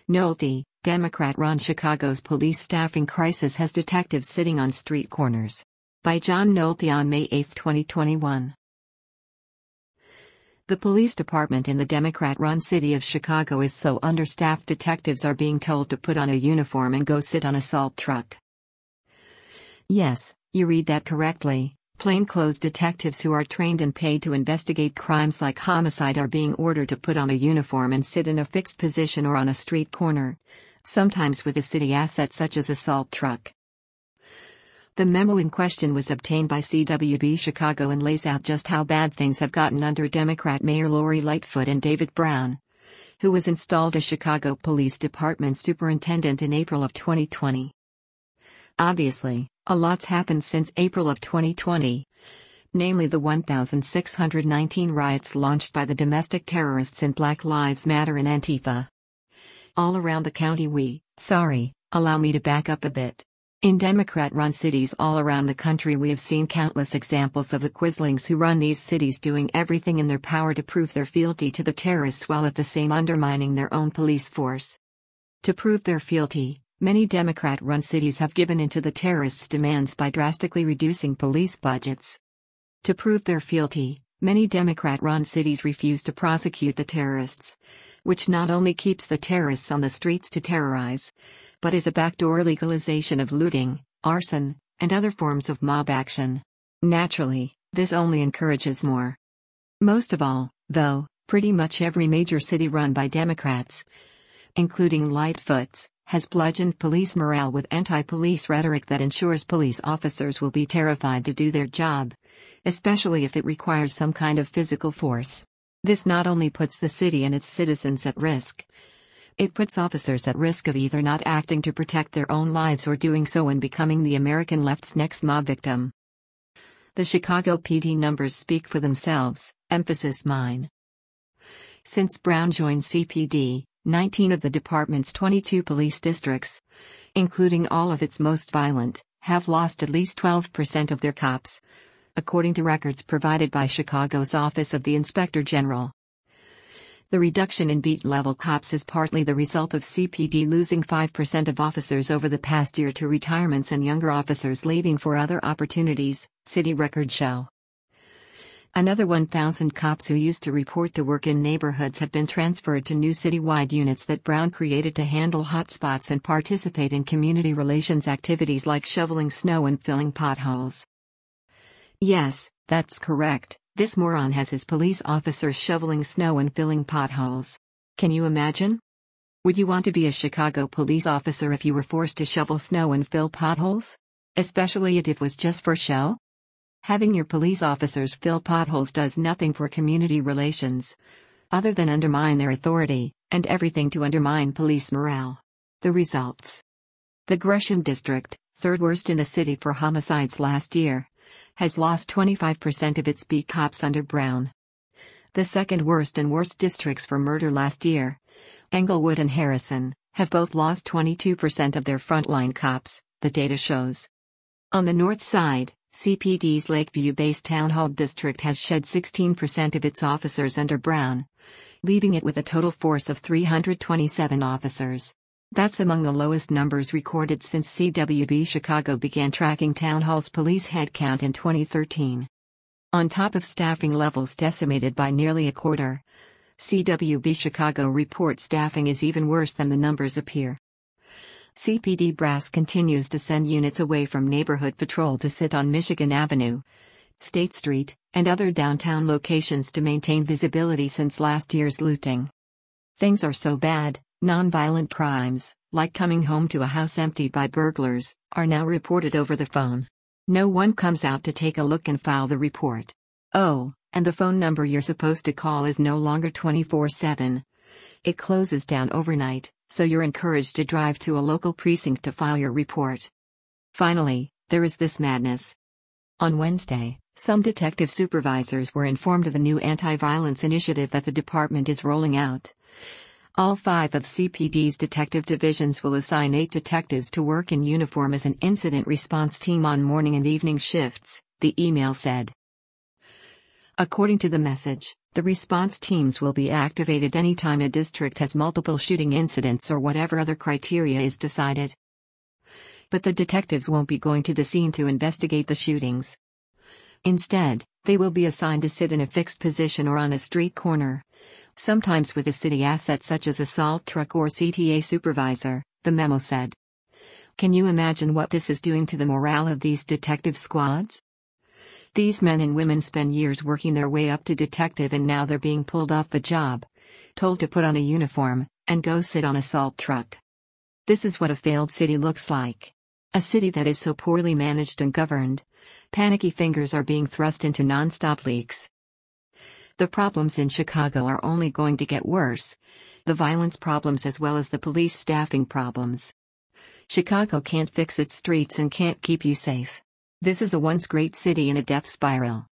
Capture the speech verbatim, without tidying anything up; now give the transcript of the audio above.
Nolte, Democrat-run Chicago's police staffing crisis has detectives sitting on street corners. By John Nolte on May eighth, twenty twenty-one. The police department in the Democrat-run city of Chicago is so understaffed detectives are being told to put on a uniform and go sit on a salt truck. Yes, you read that correctly. Plainclothes detectives who are trained and paid to investigate crimes like homicide are being ordered to put on a uniform and sit in a fixed position or on a street corner, sometimes with a city asset such as a salt truck. The memo in question was obtained by C W B Chicago and lays out just how bad things have gotten under Democrat Mayor Lori Lightfoot and David Brown, who was installed as Chicago Police Department superintendent in April of twenty twenty. Obviously, a lot's happened since April of twenty twenty, namely the one thousand six hundred nineteen riots launched by the domestic terrorists in Black Lives Matter and Antifa. All around the county we, sorry, allow me to back up a bit. In Democrat-run cities all around the country we have seen countless examples of the Quislings who run these cities doing everything in their power to prove their fealty to the terrorists while at the same undermining their own police force. To prove their fealty, many Democrat-run cities have given in to the terrorists' demands by drastically reducing police budgets. To prove their fealty, many Democrat-run cities refuse to prosecute the terrorists, which not only keeps the terrorists on the streets to terrorize, but is a backdoor legalization of looting, arson, and other forms of mob action. Naturally, this only encourages more. Most of all, though, pretty much every major city run by Democrats, including Lightfoot's, has bludgeoned police morale with anti-police rhetoric that ensures police officers will be terrified to do their job, especially if it requires some kind of physical force. This not only puts the city and its citizens at risk, it puts officers at risk of either not acting to protect their own lives or doing so and becoming the American left's next mob victim. The Chicago P D numbers speak for themselves, emphasis mine. Since Brown joined C P D, nineteen of the department's twenty-two police districts, including all of its most violent, have lost at least twelve percent of their cops, according to records provided by Chicago's Office of the Inspector General. The reduction in beat-level cops is partly the result of C P D losing five percent of officers over the past year to retirements and younger officers leaving for other opportunities, city records show. Another one thousand cops who used to report to work in neighborhoods have been transferred to new citywide units that Brown created to handle hotspots and participate in community relations activities like shoveling snow and filling potholes. Yes, that's correct. This moron has his police officers shoveling snow and filling potholes. Can you imagine? Would you want to be a Chicago police officer if you were forced to shovel snow and fill potholes? Especially if it was just for show? Having your police officers fill potholes does nothing for community relations, other than undermine their authority, and everything to undermine police morale. The results. The Gresham District, third worst in the city for homicides last year, has lost twenty-five percent of its beat cops under Brown. The second worst and worst districts for murder last year, Englewood and Harrison, have both lost twenty-two percent of their frontline cops, the data shows. On the north side, C P D's Lakeview-based Town Hall District has shed sixteen percent of its officers under Brown, leaving it with a total force of three hundred twenty-seven officers. That's among the lowest numbers recorded since C W B Chicago began tracking Town Hall's police headcount in twenty thirteen. On top of staffing levels decimated by nearly a quarter, C W B Chicago reports staffing is even worse than the numbers appear. C P D brass continues to send units away from neighborhood patrol to sit on Michigan Avenue, State Street, and other downtown locations to maintain visibility since last year's looting. Things are so bad, nonviolent crimes, like coming home to a house emptied by burglars, are now reported over the phone. No one comes out to take a look and file the report. Oh, and the phone number you're supposed to call is no longer twenty-four seven. It closes down overnight, so you're encouraged to drive to a local precinct to file your report. Finally, there is this madness. On Wednesday, some detective supervisors were informed of the new anti-violence initiative that the department is rolling out. All five of C P D's detective divisions will assign eight detectives to work in uniform as an incident response team on morning and evening shifts, the email said. According to the message, The response teams will be activated anytime a district has multiple shooting incidents or whatever other criteria is decided. But the detectives won't be going to the scene to investigate the shootings. Instead, they will be assigned to sit in a fixed position or on a street corner, sometimes with a city asset such as a salt truck or C T A supervisor, the memo said. Can you imagine what this is doing to the morale of these detective squads? These men and women spend years working their way up to detective, and now they're being pulled off the job, told to put on a uniform, and go sit on a salt truck. This is what a failed city looks like. A city that is so poorly managed and governed. Panicky fingers are being thrust into non-stop leaks. The problems in Chicago are only going to get worse. The violence problems as well as the police staffing problems. Chicago can't fix its streets and can't keep you safe. This is a once great city in a death spiral.